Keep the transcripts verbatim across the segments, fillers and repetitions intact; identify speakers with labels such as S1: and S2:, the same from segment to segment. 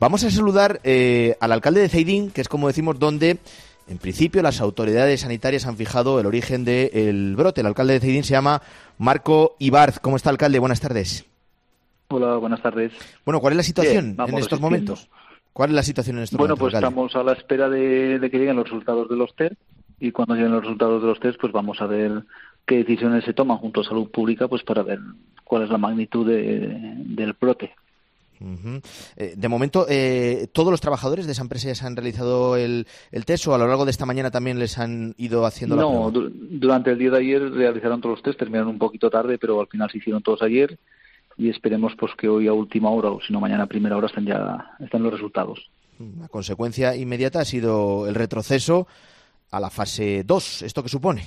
S1: Vamos a saludar eh, al alcalde de Ceidín, que es, como decimos, donde en principio las autoridades sanitarias han fijado el origen del brote. El alcalde de Ceidín se llama Marco Ibarz. ¿Cómo está, alcalde? Buenas tardes.
S2: Hola, buenas tardes.
S1: Bueno, ¿cuál es la situación
S2: Bien,
S1: en estos momentos? ¿Cuál es la situación en estos
S2: bueno,
S1: momentos?
S2: Bueno, pues alcalde? Estamos a la espera de, de que lleguen los resultados de los test, y cuando lleguen los resultados de los test, pues vamos a ver qué decisiones se toman junto a Salud Pública, pues para ver cuál es la magnitud de, del brote.
S1: Uh-huh. Eh, de momento, eh, ¿todos los trabajadores de esa empresa ya se han realizado el, el test o a lo largo de esta mañana también les han ido haciendo la prueba?
S2: No, du- durante el día de ayer realizaron todos los test, terminaron un poquito tarde, pero al final se hicieron todos ayer y esperemos pues que hoy a última hora o si no mañana a primera hora estén ya están los resultados.
S1: La consecuencia inmediata ha sido el retroceso a la fase dos. ¿Esto qué supone?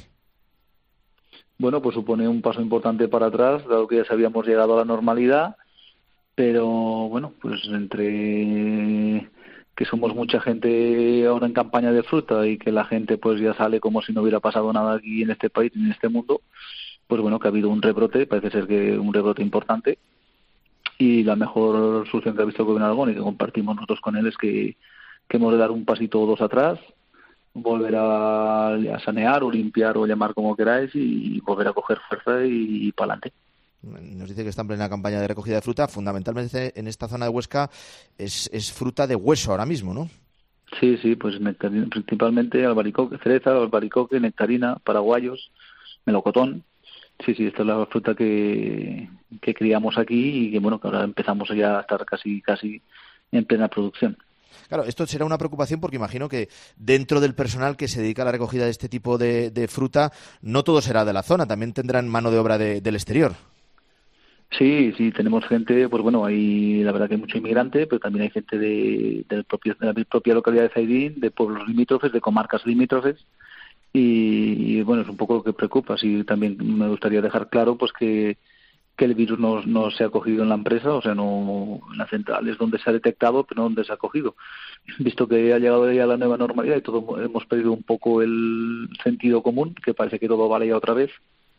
S2: Bueno, pues supone un paso importante para atrás, dado que ya habíamos llegado a la normalidad. Pero bueno, pues entre que somos mucha gente ahora en campaña de fruta y que la gente pues ya sale como si no hubiera pasado nada aquí en este país, en este mundo, pues bueno, que ha habido un rebrote, parece ser que un rebrote importante, y la mejor solución que ha visto el gobierno de Aragón y que compartimos nosotros con él es que, que hemos de dar un pasito o dos atrás, volver a, a sanear o limpiar o llamar como queráis y volver a coger fuerza y, y para adelante.
S1: Nos dice que está en plena campaña de recogida de fruta. Fundamentalmente en esta zona de Huesca es, es fruta de hueso ahora mismo, ¿no?
S2: Sí, sí, pues nectarina, principalmente albaricoque, cereza, albaricoque, nectarina, paraguayos, melocotón. Sí, sí, esta es la fruta que, que criamos aquí y que bueno, que ahora empezamos ya a estar casi casi en plena producción.
S1: Claro, esto será una preocupación porque imagino que dentro del personal que se dedica a la recogida de este tipo de, de fruta, no todo será de la zona, también tendrán mano de obra de, del exterior.
S2: Sí, sí, tenemos gente, pues bueno, hay la verdad que hay mucho inmigrante, pero también hay gente de, del propio, de la propia localidad de Ceidín, de pueblos limítrofes, de comarcas limítrofes, y, y bueno, es un poco lo que preocupa. Sí, también me gustaría dejar claro pues que, que el virus no, no se ha cogido en la empresa, o sea, no en la central es donde se ha detectado, pero no donde se ha cogido. Visto que ha llegado ya la nueva normalidad y todo hemos perdido un poco el sentido común, que parece que todo vale ya otra vez,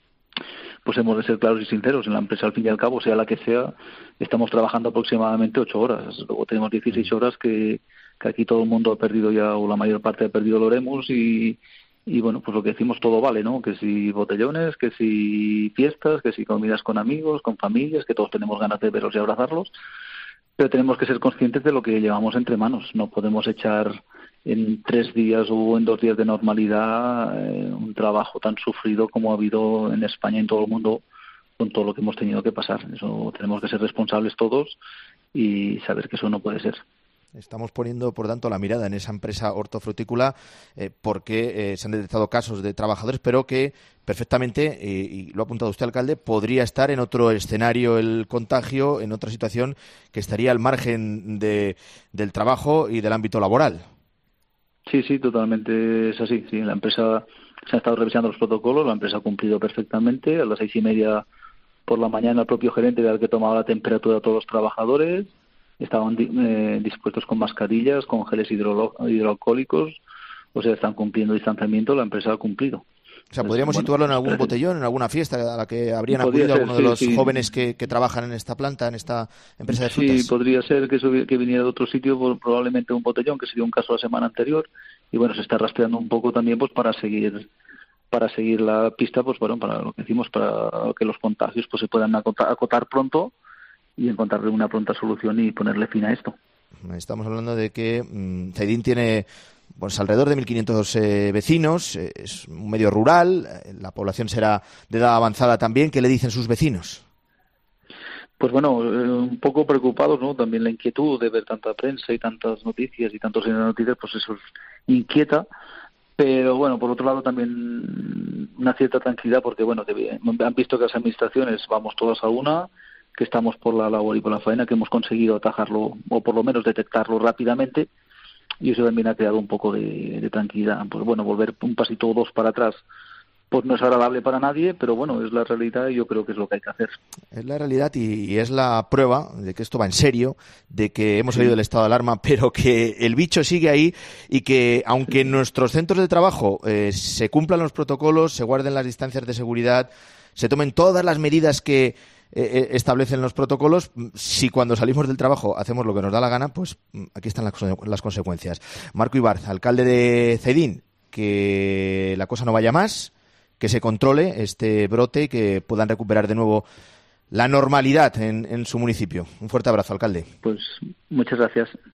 S2: pues hemos de ser claros y sinceros. En la empresa, al fin y al cabo, sea la que sea, estamos trabajando aproximadamente ocho horas. Luego tenemos dieciséis horas que, que aquí todo el mundo ha perdido ya, o la mayor parte ha perdido el Oremus, y, y bueno, pues lo que decimos todo vale, ¿no? Que si botellones, que si fiestas, que si comidas con amigos, con familias, que todos tenemos ganas de verlos y abrazarlos, pero tenemos que ser conscientes de lo que llevamos entre manos. No podemos echar en tres días o en dos días de normalidad eh, un trabajo tan sufrido como ha habido en España y en todo el mundo con todo lo que hemos tenido que pasar. Eso tenemos que ser responsables todos y saber que eso no puede ser.
S1: Estamos poniendo, por tanto, la mirada en esa empresa hortofrutícola eh, porque eh, se han detectado casos de trabajadores, pero que perfectamente, eh, y lo ha apuntado usted, alcalde, podría estar en otro escenario el contagio, en otra situación que estaría al margen de, del trabajo y del ámbito laboral.
S2: Sí, sí, totalmente es así. Sí, la empresa se ha estado revisando los protocolos, la empresa ha cumplido perfectamente. A las seis y media por la mañana el propio gerente era el que tomaba la temperatura de todos los trabajadores. Estaban eh, dispuestos con mascarillas, con geles hidro- hidroalcohólicos, o sea, están cumpliendo distanciamiento, la empresa ha cumplido.
S1: O sea, ¿podríamos
S2: Entonces,
S1: situarlo
S2: bueno,
S1: en algún botellón, en alguna fiesta a la que habrían
S2: podría
S1: acudido
S2: ser,
S1: algunos
S2: sí,
S1: de los
S2: sí.
S1: jóvenes que, que trabajan en esta planta, en esta empresa de frutas?
S2: Sí, podría ser que, subi- que viniera de otro sitio, por- probablemente un botellón, que sería un caso la semana anterior, y bueno, se está rastreando un poco también pues para seguir para seguir la pista, pues bueno, para lo que decimos, para que los contagios pues se puedan acotar, acotar pronto y encontrarle una pronta solución y ponerle fin a esto.
S1: Estamos hablando de que mmm, Ceidín tiene pues alrededor de mil quinientos eh, vecinos, eh, es un medio rural, eh, la población será de edad avanzada también. ¿Qué le dicen sus vecinos?
S2: Pues bueno, eh, un poco preocupados, ¿no? También la inquietud de ver tanta prensa y tantas noticias y tantos noticias, pues eso inquieta. Pero bueno, por otro lado también una cierta tranquilidad porque bueno, han visto que las administraciones vamos todas a una, que estamos por la labor y por la faena, que hemos conseguido atajarlo o por lo menos detectarlo rápidamente, y eso también ha creado un poco de, de tranquilidad. Pues bueno, volver un pasito o dos para atrás pues no es agradable para nadie, pero bueno, es la realidad y yo creo que es lo que hay que hacer.
S1: Es la realidad y, y es la prueba de que esto va en serio, de que hemos salido del estado de alarma, pero que el bicho sigue ahí y que aunque en nuestros centros de trabajo eh, se cumplan los protocolos, se guarden las distancias de seguridad, se tomen todas las medidas que eh, establecen los protocolos. Si cuando salimos del trabajo hacemos lo que nos da la gana, pues aquí están las, las consecuencias. Marco Ibarz, alcalde de Zaidín, que la cosa no vaya más, que se controle este brote y que puedan recuperar de nuevo la normalidad en, en su municipio. Un fuerte abrazo, alcalde.
S2: Pues muchas gracias.